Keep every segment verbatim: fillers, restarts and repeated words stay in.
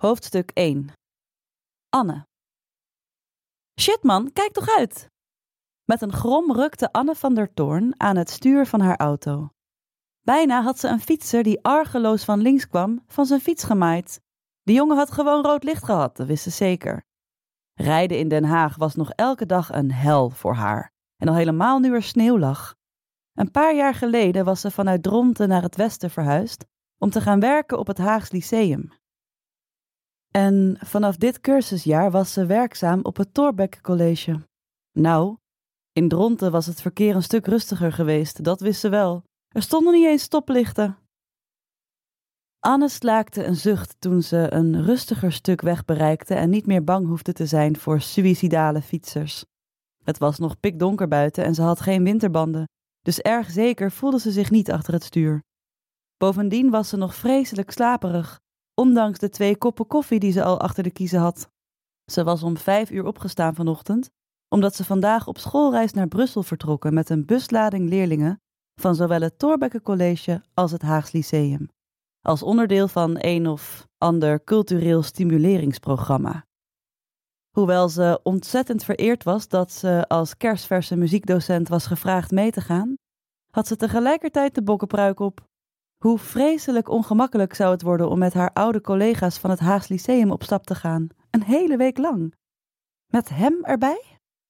Hoofdstuk één. Anne. Shit man, kijk toch uit! Met een grom rukte Anne van der Toorn aan het stuur van haar auto. Bijna had ze een fietser die argeloos van links kwam van zijn fiets gemaaid. Die jongen had gewoon rood licht gehad, dat wist ze zeker. Rijden in Den Haag was nog elke dag een hel voor haar. En al helemaal nu er sneeuw lag. Een paar jaar geleden was ze vanuit Dronten naar het westen verhuisd om te gaan werken op het Haags Lyceum. En vanaf dit cursusjaar was ze werkzaam op het Thorbecke College. Nou, in Dronten was het verkeer een stuk rustiger geweest, dat wist ze wel. Er stonden niet eens stoplichten. Anne slaakte een zucht toen ze een rustiger stuk weg bereikte en niet meer bang hoefde te zijn voor suïcidale fietsers. Het was nog pikdonker buiten en ze had geen winterbanden, dus erg zeker voelde ze zich niet achter het stuur. Bovendien was ze nog vreselijk slaperig, ondanks de twee koppen koffie die ze al achter de kiezen had. Ze was om vijf uur opgestaan vanochtend, omdat ze vandaag op schoolreis naar Brussel vertrokken met een buslading leerlingen van zowel het Thorbecke College als het Haags Lyceum, als onderdeel van een of ander cultureel stimuleringsprogramma. Hoewel ze ontzettend vereerd was dat ze als kersverse muziekdocent was gevraagd mee te gaan, had ze tegelijkertijd de bokkenpruik op. Hoe vreselijk ongemakkelijk zou het worden om met haar oude collega's van het Haags Lyceum op stap te gaan, een hele week lang. Met hem erbij?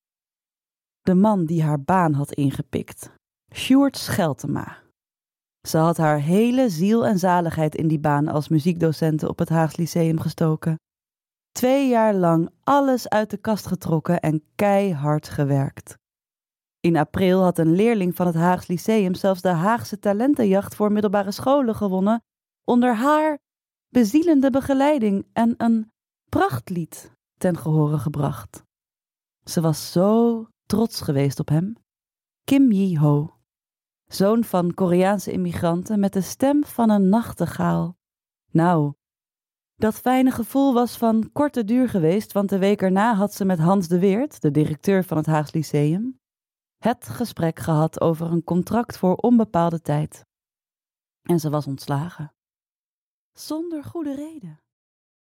De man die haar baan had ingepikt, Sjoerd Scheltema. Ze had haar hele ziel en zaligheid in die baan als muziekdocente op het Haags Lyceum gestoken. Twee jaar lang alles uit de kast getrokken en keihard gewerkt. In april had een leerling van het Haags Lyceum zelfs de Haagse talentenjacht voor middelbare scholen gewonnen onder haar bezielende begeleiding en een prachtlied ten gehore gebracht. Ze was zo trots geweest op hem. Kim Ji-ho, zoon van Koreaanse immigranten met de stem van een nachtegaal. Nou, dat fijne gevoel was van korte duur geweest, want de week erna had ze met Hans de Weert, de directeur van het Haags Lyceum, het gesprek gehad over een contract voor onbepaalde tijd. En ze was ontslagen. Zonder goede reden.